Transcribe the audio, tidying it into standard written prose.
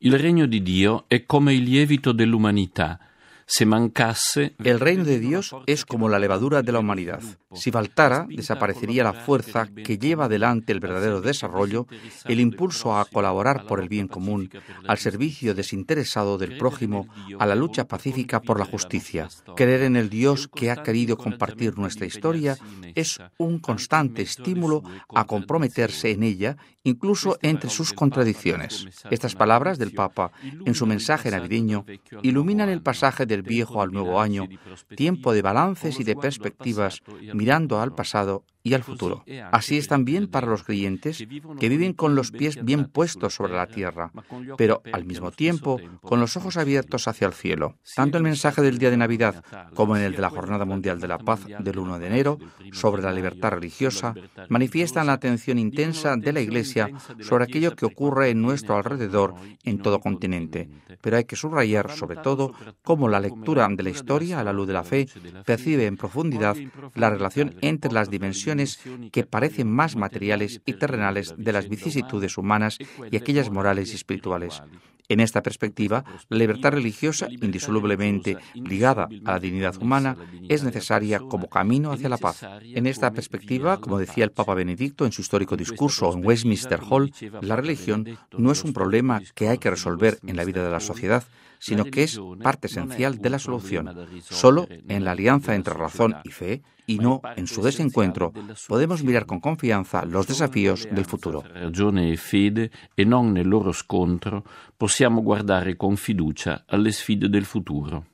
Il regno di Dio è come il lievito dell'umanità. Se mancasse... El reino de Dios es como la levadura de la humanidad. Si faltara, desaparecería la fuerza que lleva adelante el verdadero desarrollo, el impulso a colaborar por el bien común, al servicio desinteresado del prójimo, a la lucha pacífica por la justicia. Creer en el Dios que ha querido compartir nuestra historia es un constante estímulo a comprometerse en ella, incluso entre sus contradicciones. Estas palabras del Papa, en su mensaje navideño, iluminan el pasaje del viejo al nuevo año, tiempo de balances y de perspectivas, mirando al pasado y al futuro. Así es también para los creyentes que viven con los pies bien puestos sobre la tierra, pero al mismo tiempo con los ojos abiertos hacia el cielo. Tanto el mensaje del día de Navidad como en el de la Jornada Mundial de la Paz del 1 de enero sobre la libertad religiosa manifiestan la atención intensa de la Iglesia sobre aquello que ocurre en nuestro alrededor en todo continente. Pero hay que subrayar, sobre todo, cómo la lectura de la historia a la luz de la fe percibe en profundidad la relación entre las dimensiones que parecen más materiales y terrenales de las vicisitudes humanas y aquellas morales y espirituales. En esta perspectiva, la libertad religiosa, indisolublemente ligada a la dignidad humana, es necesaria como camino hacia la paz. En esta perspectiva, como decía el Papa Benedicto en su histórico discurso en Westminster Hall, la religión no es un problema que hay que resolver en la vida de la sociedad, sino que es parte esencial de la solución. Solo en la alianza entre razón y fe, y no en su desencuentro, podemos mirar con confianza los desafíos del futuro. Ragione e fede, e non nel loro scontro, possiamo guardare con fiducia alle sfide del futuro.